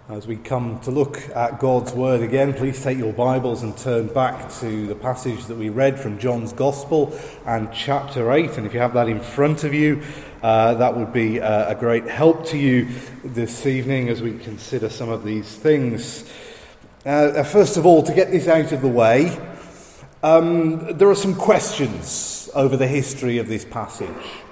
As we come to look at God's Word again, please take your Bibles and turn back to the passage that we read from John's Gospel and chapter 8. And if you have that in front of you, that would be a great help to you this evening as we consider some of these things. First of all, to get this out of the way, there are some questions over the history of this passage.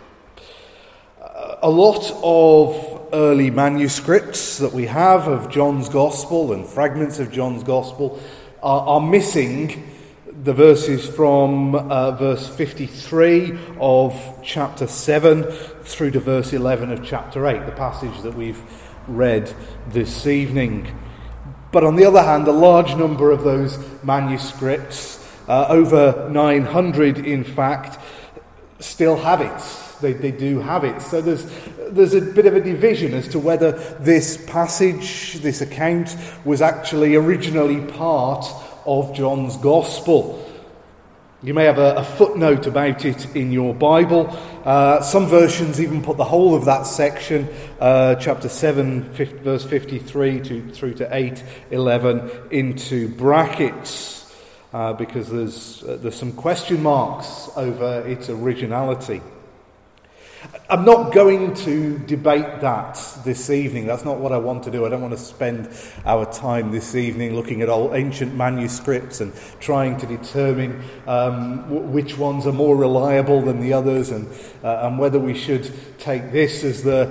A lot of early manuscripts that we have of John's Gospel and fragments of John's Gospel are missing the verses from verse 53 of chapter 7 through to verse 11 of chapter 8, the passage that we've read this evening. But on the other hand, a large number of those manuscripts, over 900 in fact, still have it. They do have it. So there's a bit of a division as to whether this passage, this account, was actually originally part of John's Gospel. You may have a footnote about it in your Bible. Some versions even put the whole of that section, chapter 7, verse 53 through to 8:11, into brackets, because there's some question marks over its originality. I'm not going to debate that this evening. That's not what I want to do. I don't want to spend our time this evening looking at old ancient manuscripts and trying to determine which ones are more reliable than the others, and whether we should take this as the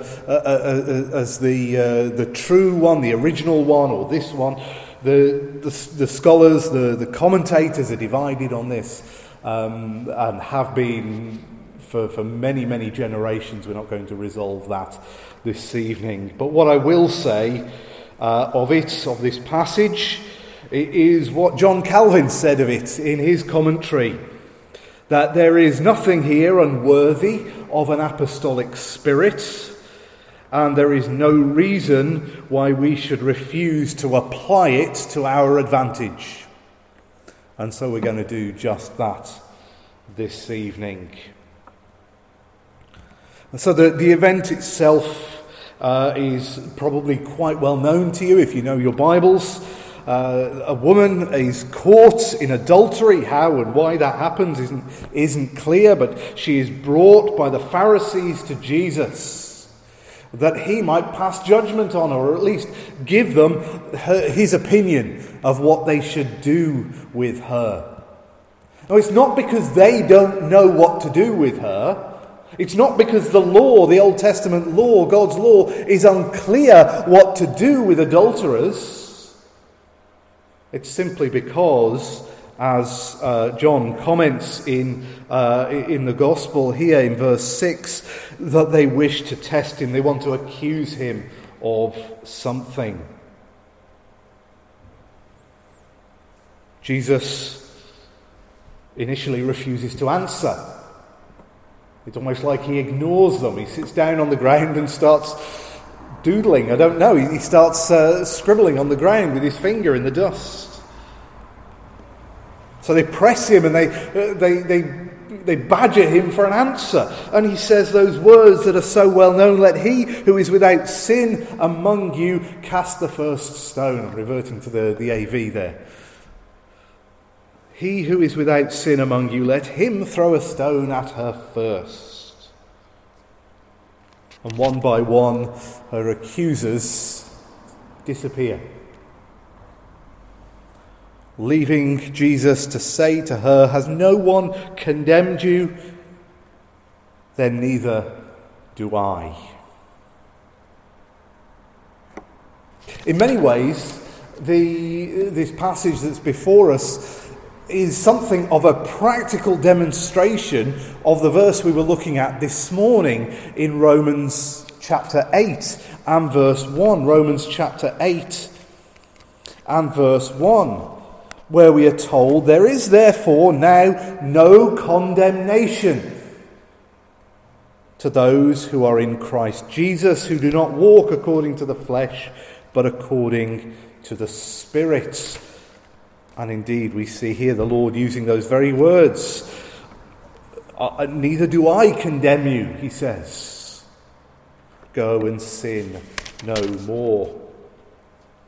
true one, the original one, or this one. The scholars, the commentators are divided on this, and have been for many, many generations. We're not going to resolve that this evening. But what I will say of this passage, is what John Calvin said of it in his commentary, that there is nothing here unworthy of an apostolic spirit, and there is no reason why we should refuse to apply it to our advantage. And so we're going to do just that this evening. And so the event itself is probably quite well known to you if you know your Bibles. A woman is caught in adultery. How and why that happens isn't clear, but she is brought by the Pharisees to Jesus that he might pass judgment on her, or at least give them his opinion of what they should do with her. Now, it's not because they don't know what to do with her. It's not because the law, the Old Testament law, God's law, is unclear what to do with adulterers. It's simply because, as John comments in the Gospel here in verse 6, that they wish to test him. They want to accuse him of something. Jesus initially refuses to answer. It's almost like he ignores them. He sits down on the ground and starts doodling. I don't know. He starts scribbling on the ground with his finger in the dust. So they press him and they badger him for an answer. And he says those words that are so well known: "Let he who is without sin among you cast the first stone." I'm reverting to the AV there. "He who is without sin among you, let him throw a stone at her first." And one by one, her accusers disappear, leaving Jesus to say to her, "Has no one condemned you? Then neither do I." In many ways, this passage that's before us is something of a practical demonstration of the verse we were looking at this morning in Romans chapter 8 and verse 1. Romans chapter 8 and verse 1, where we are told, "There is therefore now no condemnation to those who are in Christ Jesus, who do not walk according to the flesh, but according to the Spirit." And indeed, we see here the Lord using those very words. "Neither do I condemn you," he says. "Go and sin no more."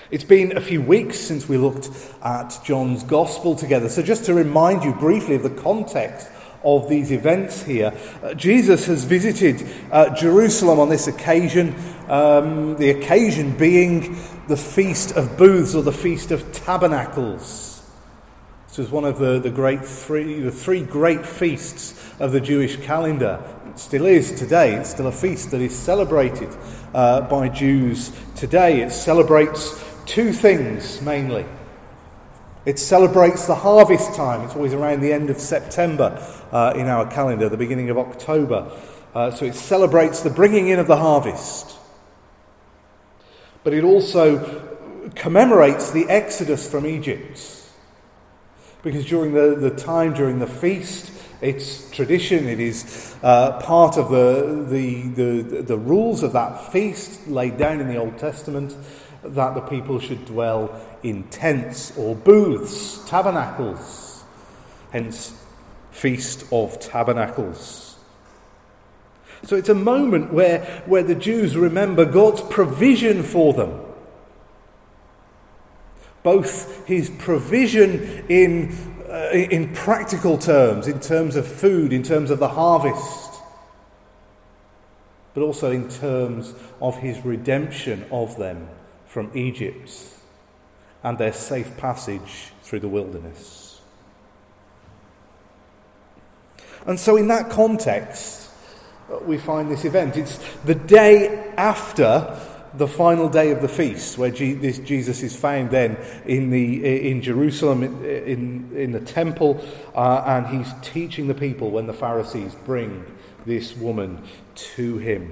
It's been a few weeks since we looked at John's Gospel together, so just to remind you briefly of the context of these events here, Jesus has visited Jerusalem on this occasion, the occasion being the Feast of Booths, or the Feast of Tabernacles. This was one of the three great feasts of the Jewish calendar. It still is today. It's still a feast that is celebrated by Jews today. It celebrates two things mainly. It celebrates the harvest time. It's always around the end of September in our calendar, the beginning of October. So it celebrates the bringing in of the harvest. But it also commemorates the exodus from Egypt. Because during during the feast, it's tradition, it is part of the rules of that feast laid down in the Old Testament, that the people should dwell in tents or booths, tabernacles, hence Feast of Tabernacles. So it's a moment where the Jews remember God's provision for them. Both his provision in practical terms, in terms of food, in terms of the harvest, but also in terms of his redemption of them from Egypt and their safe passage through the wilderness. And so in that context, we find this event. It's the day after the final day of the feast, where Jesus is found then in Jerusalem, in the temple, and he's teaching the people when the Pharisees bring this woman to him.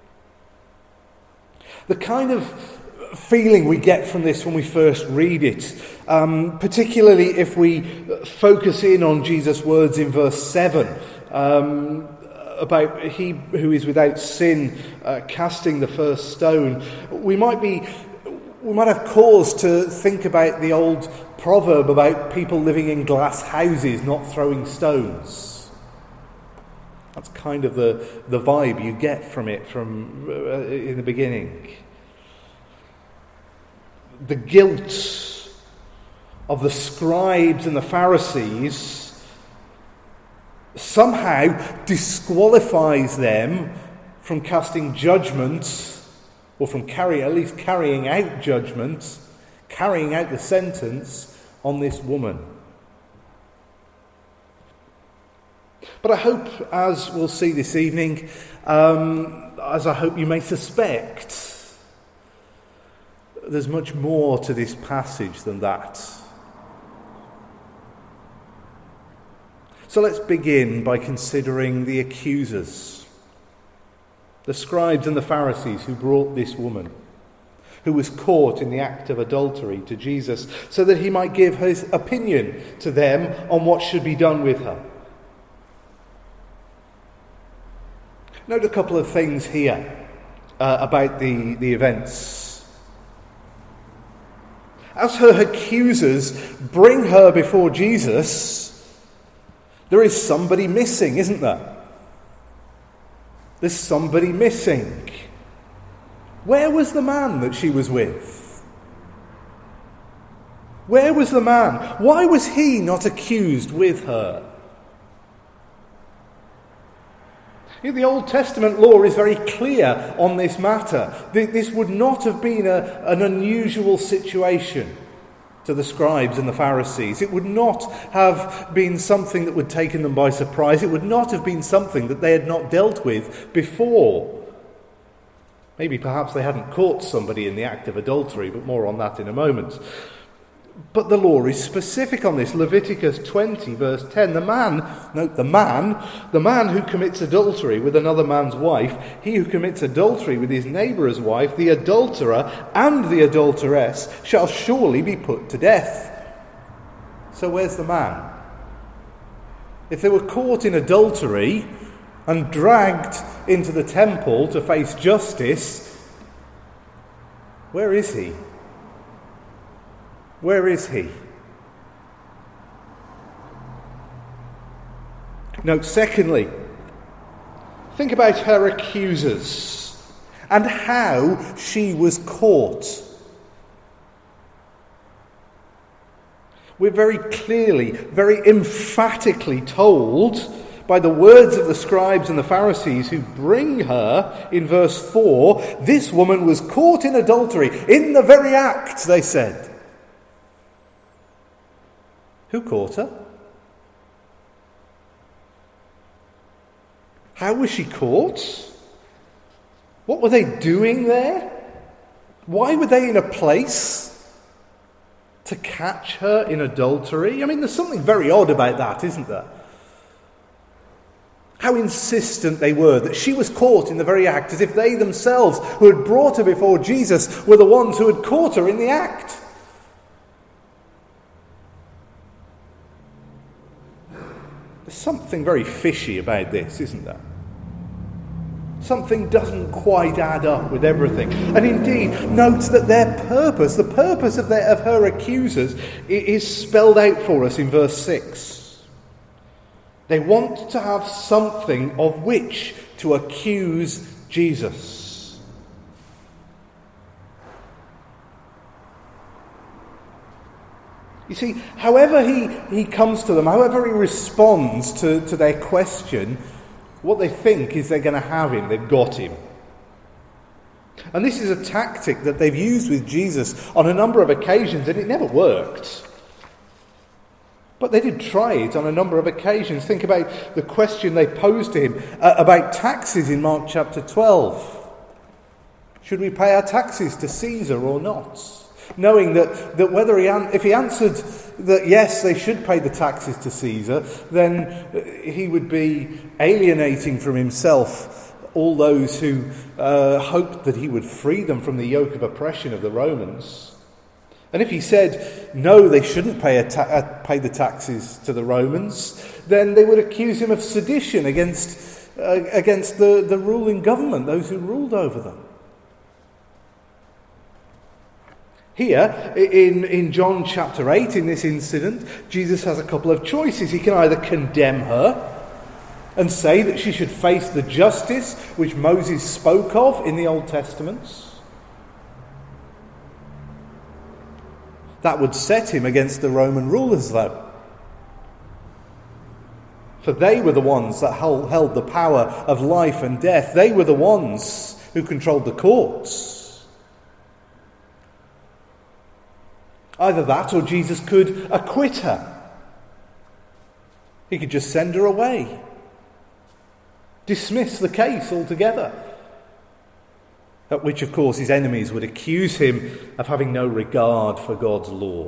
The kind of feeling we get from this when we first read it, particularly if we focus in on Jesus' words in verse 7, about he who is without sin casting the first stone, we might have cause to think about the old proverb about people living in glass houses not throwing stones. That's kind of the vibe you get from it in the beginning. The guilt of the scribes and the Pharisees somehow disqualifies them from casting judgment, or from carrying out judgment, carrying out the sentence on this woman. But I hope, as we'll see this evening, as I hope you may suspect, there's much more to this passage than that. So let's begin by considering the accusers, the scribes and the Pharisees who brought this woman, who was caught in the act of adultery, to Jesus, so that he might give his opinion to them on what should be done with her. Note a couple of things here about the events. As her accusers bring her before Jesus, there is somebody missing, isn't there? There's somebody missing. Where was the man that she was with? Where was the man? Why was he not accused with her? The Old Testament law is very clear on this matter. This would not have been an unusual situation to the scribes and the Pharisees. It would not have been something that would have taken them by surprise. It would not have been something that they had not dealt with before. Maybe perhaps they hadn't caught somebody in the act of adultery, but more on that in a moment. But the law is specific on this. Leviticus 20 verse 10, the man who commits adultery with another man's wife, he who commits adultery with his neighbour's wife, the adulterer and the adulteress shall surely be put to death. So where's the man? If they were caught in adultery and dragged into the temple to face justice, where is he? Where is he? Note, secondly, think about her accusers and how she was caught. We're very clearly, very emphatically told by the words of the scribes and the Pharisees who bring her in verse 4, this woman was caught in adultery, in the very act, they said. Who caught her? How was she caught? What were they doing there? Why were they in a place to catch her in adultery? I mean, there's something very odd about that, isn't there? How insistent they were that she was caught in the very act, as if they themselves, who had brought her before Jesus, were the ones who had caught her in the act. There's something very fishy about this, isn't there? Something doesn't quite add up with everything. And indeed, note that their purpose, the purpose of her accusers, is spelled out for us in verse 6. They want to have something of which to accuse Jesus. You see, however he comes to them, however he responds to their question, what they think is they're going to have him, they've got him. And this is a tactic that they've used with Jesus on a number of occasions, and it never worked. But they did try it on a number of occasions. Think about the question they posed to him about taxes in Mark chapter 12. Should we pay our taxes to Caesar or not? Knowing that whether if he answered that yes, they should pay the taxes to Caesar, then he would be alienating from himself all those who hoped that he would free them from the yoke of oppression of the Romans. And if he said, no, they shouldn't pay the taxes to the Romans, then they would accuse him of sedition against the ruling government, those who ruled over them. Here, in John chapter 8, in this incident, Jesus has a couple of choices. He can either condemn her and say that she should face the justice which Moses spoke of in the Old Testament. That would set him against the Roman rulers, though. For they were the ones that held the power of life and death. They were the ones who controlled the courts. Either that or Jesus could acquit her. He could just send her away. Dismiss the case altogether. At which, of course, his enemies would accuse him of having no regard for God's law.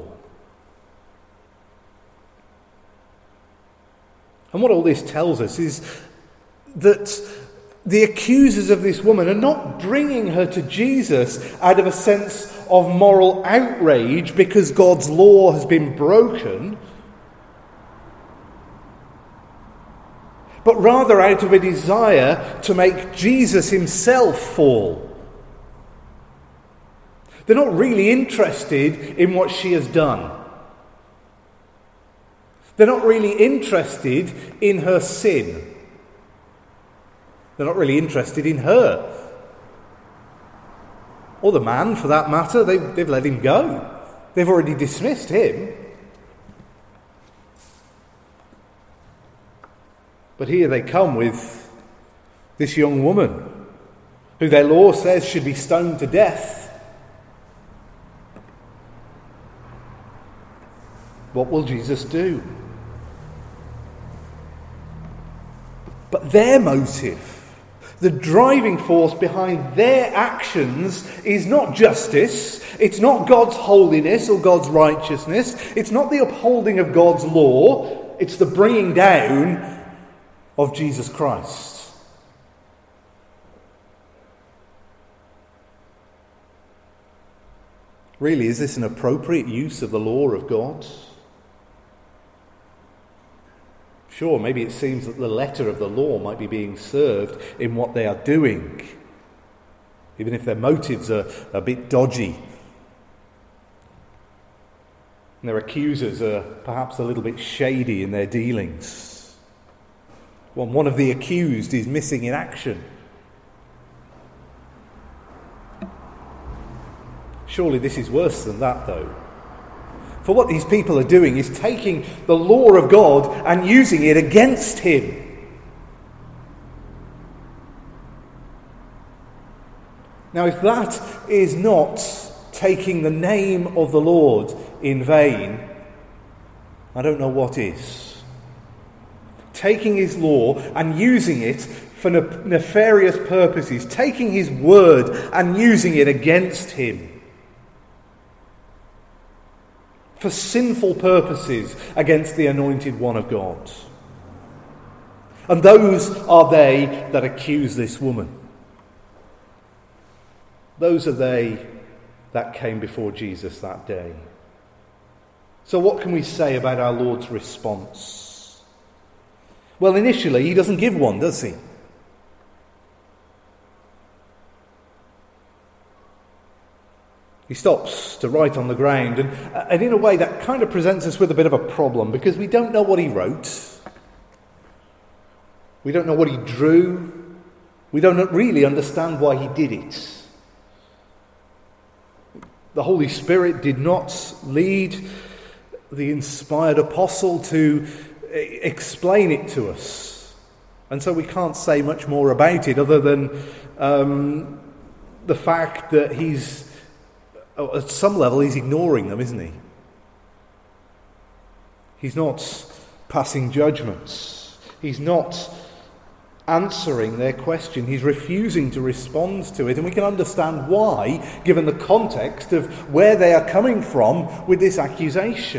And what all this tells us is that the accusers of this woman are not bringing her to Jesus out of a sense of moral outrage because God's law has been broken, but rather out of a desire to make Jesus himself fall. They're not really interested in what she has done. They're not really interested in her sin. They're not really interested in her. Or the man, for that matter. They've let him go. They've already dismissed him. But here they come with this young woman, who their law says should be stoned to death. What will Jesus do? But their motive, the driving force behind their actions, is not justice, it's not God's holiness or God's righteousness, it's not the upholding of God's law, it's the bringing down of Jesus Christ. Really, is this an appropriate use of the law of God? Sure, maybe it seems that the letter of the law might be being served in what they are doing, even if their motives are a bit dodgy. And their accusers are perhaps a little bit shady in their dealings. Well, one of the accused is missing in action. Surely this is worse than that, though. For what these people are doing is taking the law of God and using it against him. Now, if that is not taking the name of the Lord in vain, I don't know what is. Taking his law and using it for nefarious purposes, taking his word and using it against him, for sinful purposes against the anointed one of God. And those are they that accuse this woman. Those are they that came before Jesus that day. So what can we say about our Lord's response? Well, initially, he doesn't give one, does he? He stops to write on the ground, and in a way that kind of presents us with a bit of a problem, because we don't know what he wrote. We don't know what he drew. We don't really understand why he did it. The Holy Spirit did not lead the inspired apostle to explain it to us. And so we can't say much more about it other than the fact that he's, at some level, he's ignoring them, isn't he? He's not passing judgments. He's not answering their question. He's refusing to respond to it, and we can understand why, given the context of where they are coming from with this accusation.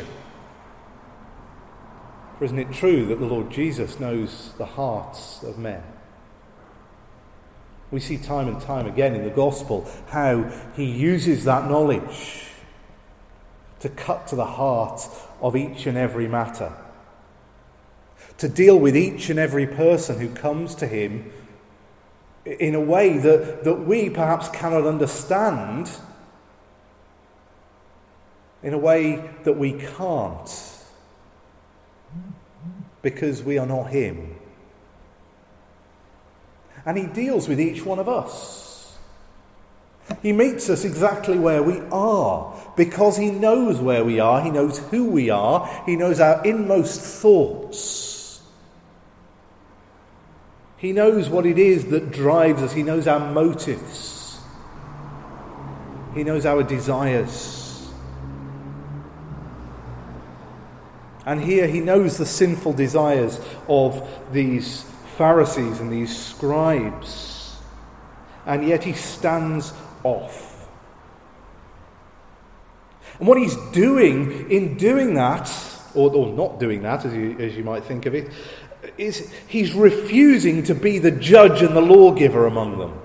For isn't it true that the Lord Jesus knows the hearts of men? We see time and time again in the gospel how he uses that knowledge to cut to the heart of each and every matter, to deal with each and every person who comes to him in a way that we perhaps cannot understand, in a way that we can't, because we are not him. And he deals with each one of us. He meets us exactly where we are, because he knows where we are, he knows who we are, he knows our inmost thoughts. He knows what it is that drives us. He knows our motives. He knows our desires. And here he knows the sinful desires of these Pharisees and these scribes. And yet he stands off. And what he's doing in doing that, or not doing that, as you might think of it, is he's refusing to be the judge and the lawgiver among them.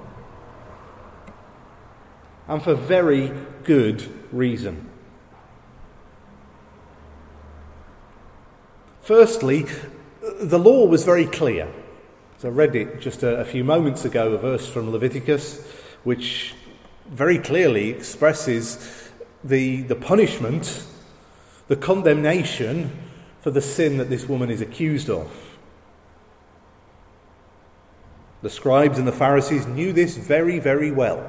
And for very good reason. Firstly, the law was very clear. So I read it just a few moments ago, a verse from Leviticus, which very clearly expresses the punishment, the condemnation for the sin that this woman is accused of. The scribes and the Pharisees knew this very, very well.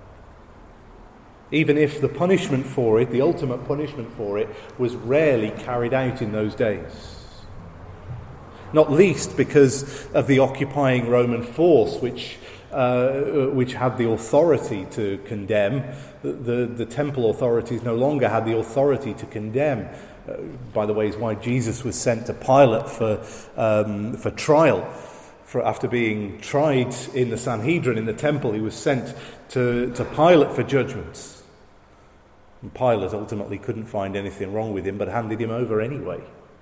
Even if the punishment for it, the ultimate punishment for it, was rarely carried out in those days. Not least because of the occupying Roman force, which had the authority to condemn. The temple authorities no longer had the authority to condemn. By the way, is why Jesus was sent to Pilate for trial. After being tried in the Sanhedrin, in the temple, he was sent to Pilate for judgment. And Pilate ultimately couldn't find anything wrong with him, but handed him over anyway.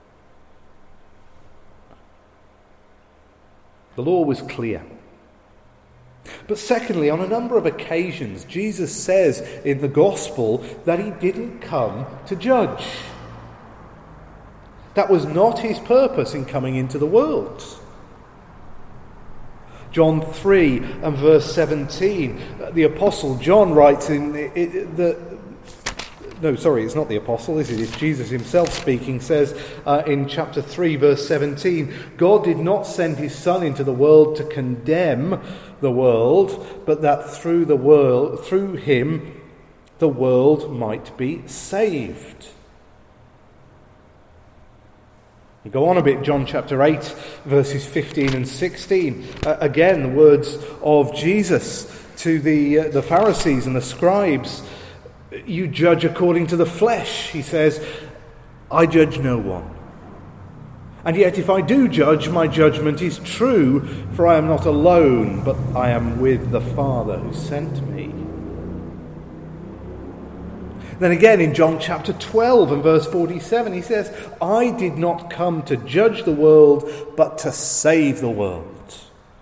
The law was clear. But secondly, on a number of occasions, Jesus says in the gospel that he didn't come to judge. That was not his purpose in coming into the world. John 3 and verse 17, the Apostle John writes it's not the Apostle, is it? It's Jesus himself speaking, says in chapter 3 verse 17, God did not send his Son into the world to condemn the world, but that through him the world might be saved. You go on a bit, John chapter 8, verses 15 and 16. Again, the words of Jesus to the Pharisees and the scribes. You judge according to the flesh, he says. I judge no one. And yet if I do judge, my judgment is true, for I am not alone, but I am with the Father who sent me. Then again in John chapter 12 and verse 47, he says, I did not come to judge the world, but to save the world.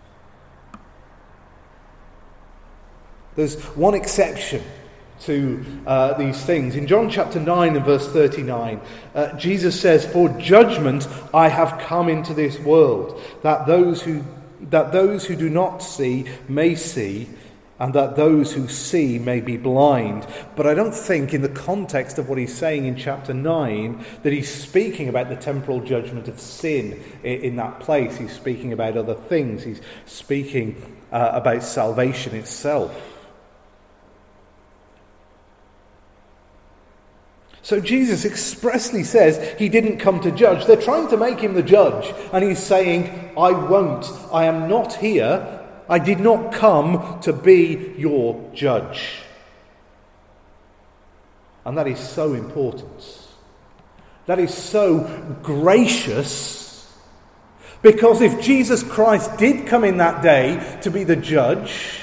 There's one exception to these things. In John chapter 9 and verse 39, Jesus says, for judgment I have come into this world, that those who do not see may see, and that those who see may be blind. But I don't think in the context of what he's saying in chapter 9 that he's speaking about the temporal judgment of sin in that place. He's speaking about other things. He's speaking about salvation itself. So Jesus expressly says he didn't come to judge. They're trying to make him the judge, and he's saying, I won't. I am not here. I did not come to be your judge. And that is so important. That is so gracious. Because if Jesus Christ did come in that day to be the judge,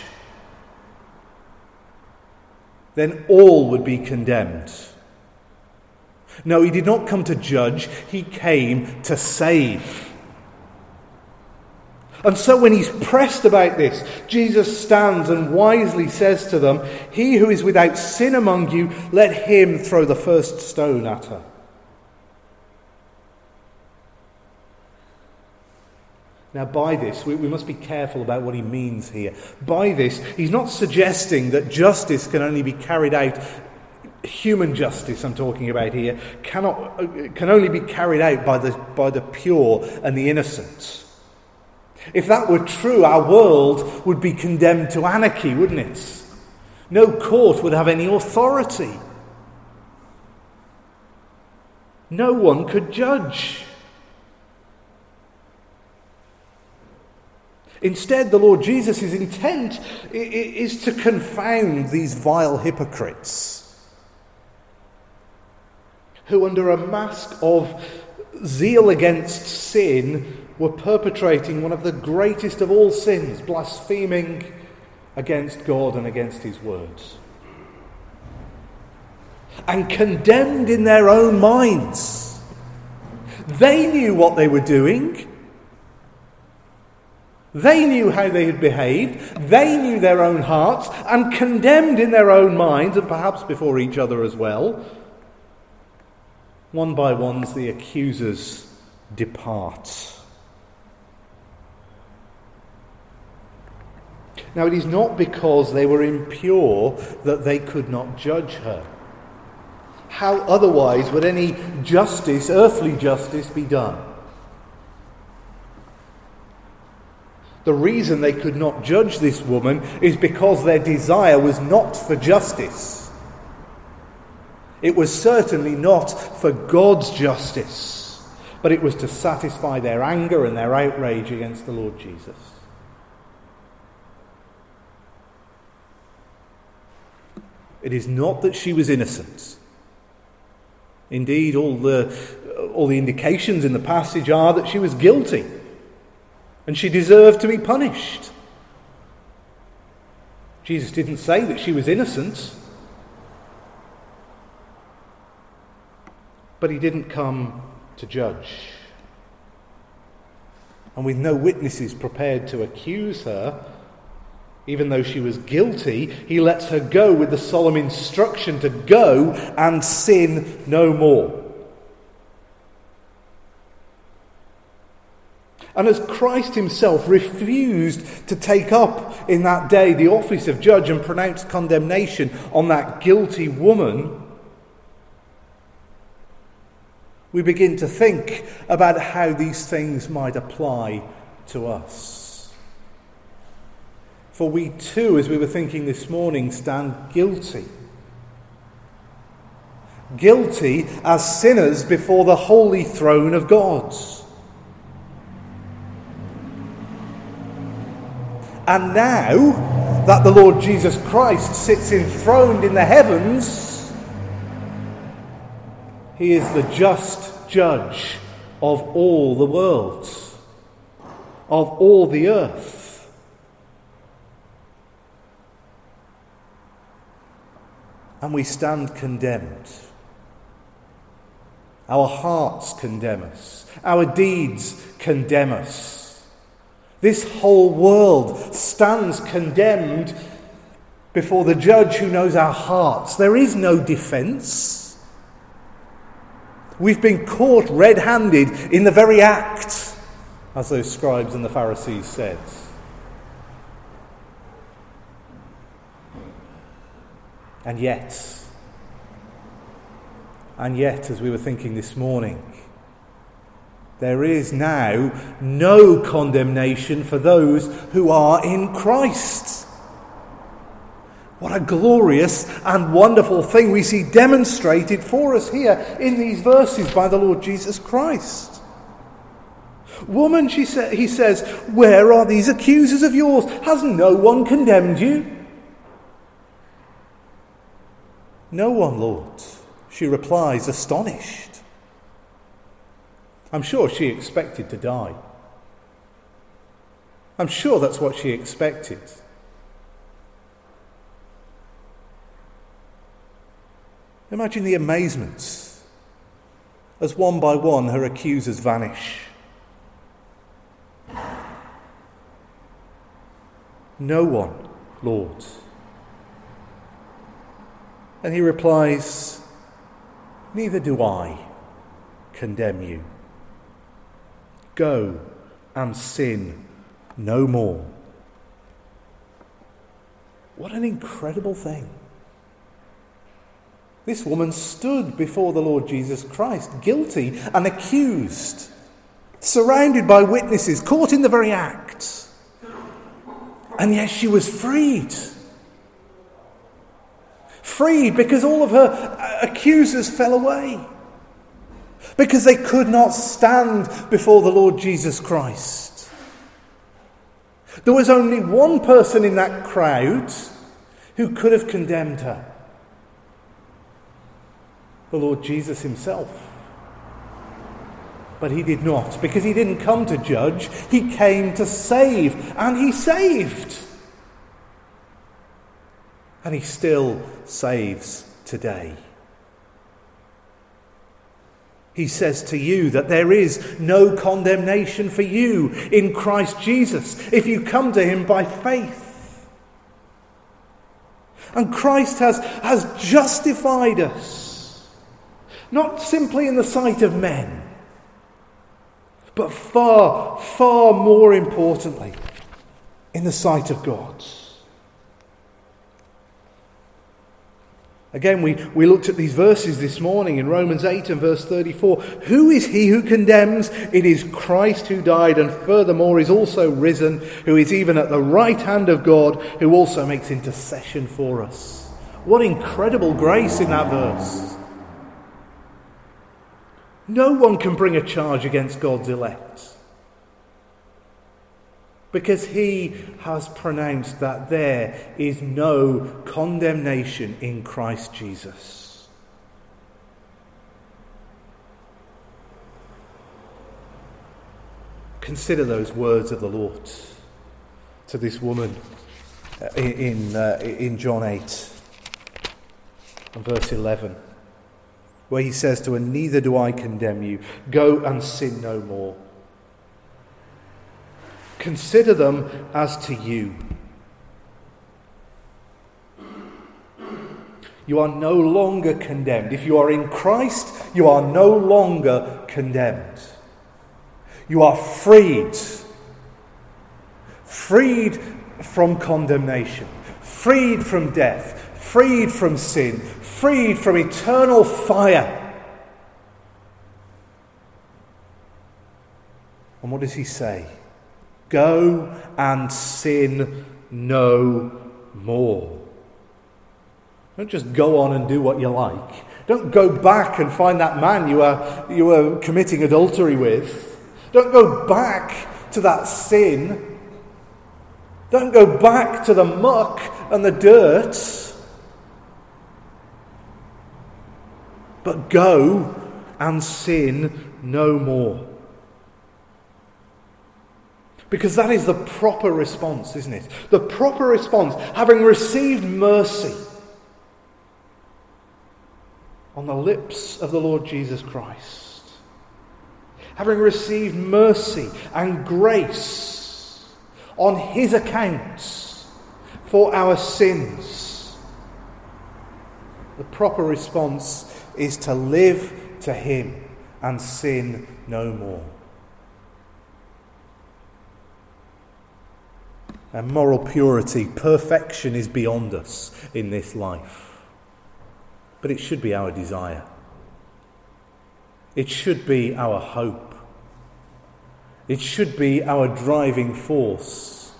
then all would be condemned. No, he did not come to judge. He came to save. And so when he's pressed about this, Jesus stands and wisely says to them, he who is without sin among you, let him throw the first stone at her. Now by this, we must be careful about what he means here. By this, he's not suggesting that justice can only be carried out, human justice I'm talking about here, can only be carried out by the pure and the innocent. If that were true, our world would be condemned to anarchy, wouldn't it? No court would have any authority. No one could judge. Instead, the Lord Jesus' intent is to confound these vile hypocrites who, under a mask of zeal against sin, were perpetrating one of the greatest of all sins, blaspheming against God and against his words. And condemned in their own minds. They knew what they were doing. They knew how they had behaved. They knew their own hearts, and condemned in their own minds, and perhaps before each other as well. One by one, the accusers depart. Now, it is not because they were impure that they could not judge her. How otherwise would any justice, earthly justice, be done? The reason they could not judge this woman is because their desire was not for justice. It was certainly not for God's justice, but it was to satisfy their anger and their outrage against the Lord Jesus. It is not that she was innocent. Indeed, all the indications in the passage are that she was guilty, and she deserved to be punished. Jesus didn't say that she was innocent, but he didn't come to judge. And with no witnesses prepared to accuse her, even though she was guilty, he lets her go with the solemn instruction to go and sin no more. And as Christ himself refused to take up in that day the office of judge and pronounce condemnation on that guilty woman, we begin to think about how these things might apply to us. For we too, as we were thinking this morning, stand guilty. guilty as sinners before the holy throne of God. And now that the Lord Jesus Christ sits enthroned in the heavens, he is the just judge of all the world, of all the earth. And we stand condemned. Our hearts condemn us. Our deeds condemn us. This whole world stands condemned before the judge who knows our hearts. There is no defence. We've been caught red-handed in the very act, as those scribes and the Pharisees said. And yet, as we were thinking this morning, there is now no condemnation for those who are in Christ. What a glorious and wonderful thing we see demonstrated for us here in these verses by the Lord Jesus Christ. Woman, he says, where are these accusers of yours? Has no one condemned you? No one, Lord, she replies, astonished. I'm sure she expected to die. I'm sure that's what she expected. Imagine the amazement as one by one her accusers vanish. No one, Lord. And he replies, neither do I condemn you. Go and sin no more. What an incredible thing. This woman stood before the Lord Jesus Christ, guilty and accused, surrounded by witnesses, caught in the very act. And yet she was freed. Freed because all of her accusers fell away. Because they could not stand before the Lord Jesus Christ. There was only one person in that crowd who could have condemned her. The Lord Jesus himself. But he did not, because he didn't come to judge, he came to save, and he saved. And he still saves today. He says to you that there is no condemnation for you in Christ Jesus if you come to him by faith. And Christ has justified us, not simply in the sight of men, but far, far more importantly, in the sight of God. Again, we looked at these verses this morning in Romans 8 and verse 34. Who is he who condemns? It is Christ who died and furthermore is also risen, who is even at the right hand of God, who also makes intercession for us. What incredible grace in that verse. No one can bring a charge against God's elect, because he has pronounced that there is no condemnation in Christ Jesus. Consider those words of the Lord to this woman in John 8 and verse 11, where he says to her, neither do I condemn you. Go and sin no more. Consider them as to you. You are no longer condemned. If you are in Christ, you are no longer condemned. You are freed. Freed from condemnation. Freed from death. Freed from sin. Freed from eternal fire. And what does he say? Go and sin no more. Don't just go on and do what you like. Don't go back and find that man you were committing adultery with. Don't go back to that sin. Don't go back to the muck and the dirt. But go and sin no more. Because that is the proper response, isn't it? The proper response, having received mercy on the lips of the Lord Jesus Christ, having received mercy and grace on his account for our sins, the proper response is to live to him and sin no more. And moral purity, perfection is beyond us in this life. But it should be our desire. It should be our hope. It should be our driving force.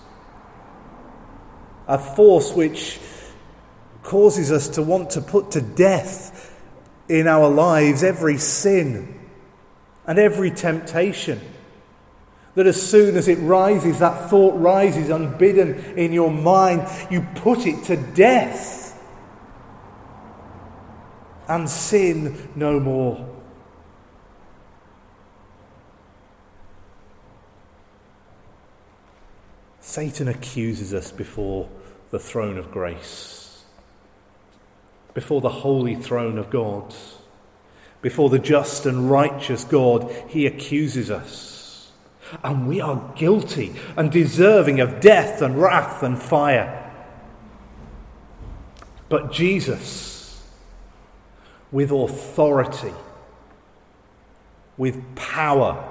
A force which causes us to want to put to death in our lives every sin and every temptation. That as soon as it rises, that thought rises unbidden in your mind, you put it to death and sin no more. Satan accuses us before the throne of grace, before the holy throne of God, before the just and righteous God. He accuses us. And we are guilty and deserving of death and wrath and fire. But Jesus, with authority, with power,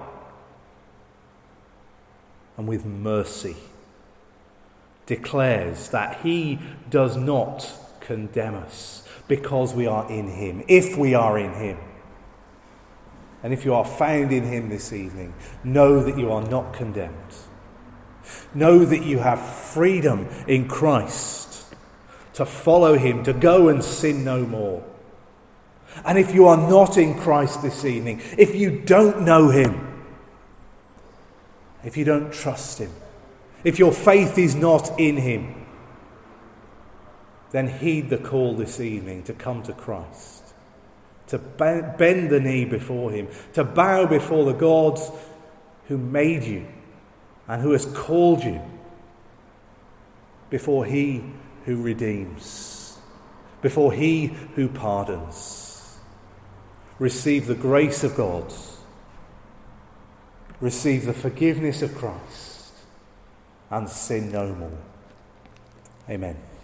and with mercy, declares that he does not condemn us because we are in him, if we are in him. And if you are found in him this evening, know that you are not condemned. Know that you have freedom in Christ to follow him, to go and sin no more. And if you are not in Christ this evening, if you don't know him, if you don't trust him, if your faith is not in him, then heed the call this evening to come to Christ. To bend the knee before him, to bow before the God who made you and who has called you, before he who redeems, before he who pardons. Receive the grace of God, receive the forgiveness of Christ, and sin no more. Amen.